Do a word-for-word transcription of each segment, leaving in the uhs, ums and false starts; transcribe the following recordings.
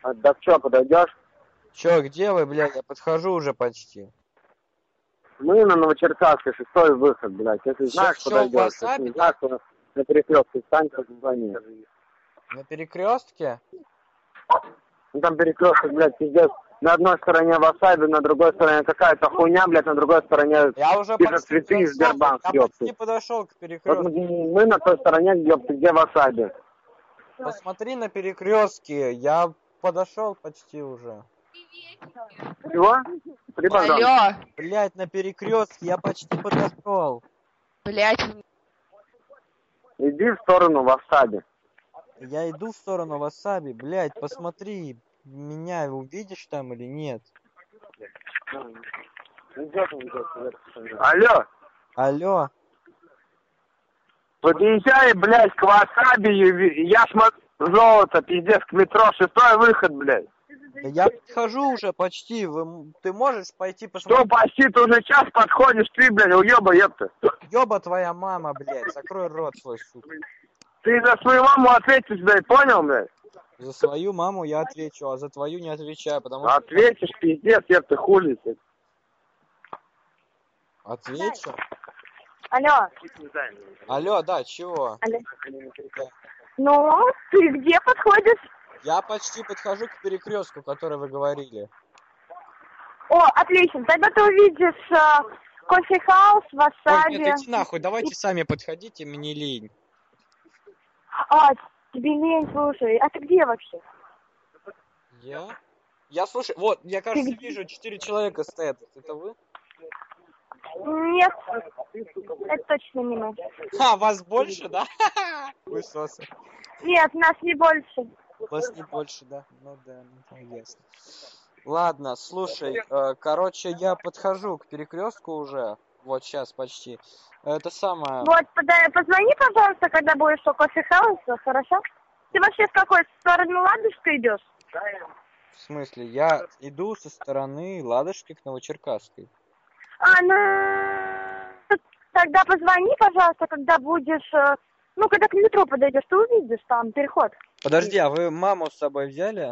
А, да что, подойдешь? Чё, где вы, блядь? Я подхожу уже почти. Мы на Новочеркасске, шестой выход, блядь. Если Всё, знаешь, всё, подойдешь. в Если WhatsApp, не да? знаешь, то на перекрестке встань, позвони. На перекрестке? Ну там перекресток, блядь, пиздец. На одной стороне Васаби, на другой стороне какая-то хуйня, блядь, на другой стороне Я уже типа почти цветы и подошел. Сбербанк, Я ёпты. почти подошел к Вот перекрестку. мы на той стороне, ёпты, где Васаби. Посмотри на перекрестке. Я подошел почти уже. Чего? Три пожалуйста. Алло, Блять, на перекрестке я почти подошел. блять, Иди в сторону Васаби. Я иду в сторону Васаби. Блять, посмотри, меня увидишь там или нет? Алло, Алло. подъезжай, блядь, к Васаби, я смотрю, золото, пиздец, к метро, шестой выход, блядь. Да я подхожу уже почти. Вы, ты можешь пойти Что посмотреть? почти, ты уже час подходишь, ты, блядь, уёба, ёпта. Ёба твоя мама, блядь. Закрой рот свой, сука. Ты за свою маму ответишь, блядь, понял, блядь? За свою маму я отвечу, а за твою не отвечаю, потому что... Ответишь, пиздец, ёпта, хули ты. Отвечу? Алло. Алло, да, чего? Алло. Ну, ты где подходишь? Я почти подхожу к перекрестку, который вы говорили. О, отлично. Тогда ты увидишь э, кофе-хаус, Ой, васаби. нет, иди нахуй, давайте сами подходите, мне лень. А, тебе лень, слушай. А ты где вообще? Я? Я, слушай, вот, я, кажется, где? вижу, четыре человека стоят. Это вы? Нет, это точно не мы. А, вас больше, да? Вы сосы. Нет, нас не больше. Вас не больше, да? Ну да, ну ясно. Ладно, слушай, э, короче, я подхожу к перекрестку уже. Вот сейчас почти. Это самое... Вот, подай, позвони, пожалуйста, когда будешь у кофе-хауса, хорошо? Ты вообще с какой стороны Ладожска идешь? В смысле, я иду со стороны Ладожки к Новочеркасской. А, ну, тогда позвони, пожалуйста, когда будешь, э, ну, когда к метро подойдешь, ты увидишь там переход. Подожди, а вы маму с собой взяли?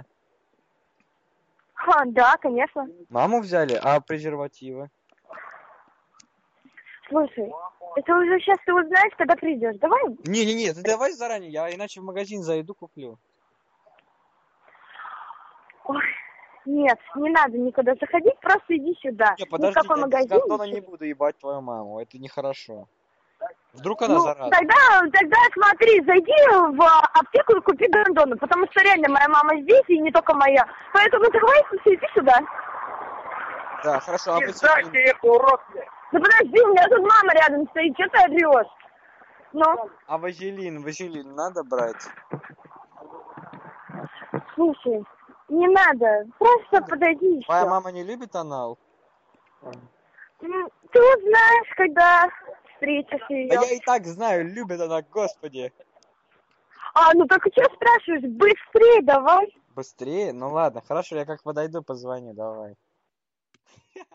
А, да, конечно. Маму взяли? А презервативы? Слушай, это уже сейчас ты узнаешь, когда придешь. Давай. Не-не-не, ты давай заранее, я иначе в магазин зайду, куплю. Ой, нет, не надо никуда заходить, просто иди сюда. Не, подожди, Никакой я без магазин. гондона не буду ебать твою маму, это нехорошо. Вдруг она Ну, заразна. тогда, тогда смотри, зайди в аптеку и купи гондону, потому что реально моя мама здесь, и не только моя. Поэтому давай, иди сюда. Да, хорошо, а Пиздак, вазелин? ты это урод, блядь. Да подожди, у меня тут мама рядом стоит, что ты орешь? Ну, А вазелин, вазелин надо брать? слушай, не надо, просто подойди и Твоя всё. мама не любит анал? М, Ты узнаешь, когда встретишь ее. Да я и так знаю, любит она, господи. А, ну так что спрашиваешь? Быстрее давай. Быстрее? Ну ладно, хорошо, я как подойду, позвоню, давай.